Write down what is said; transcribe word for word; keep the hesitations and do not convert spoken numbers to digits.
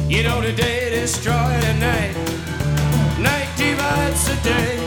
You know the day destroys the night, night divides the day.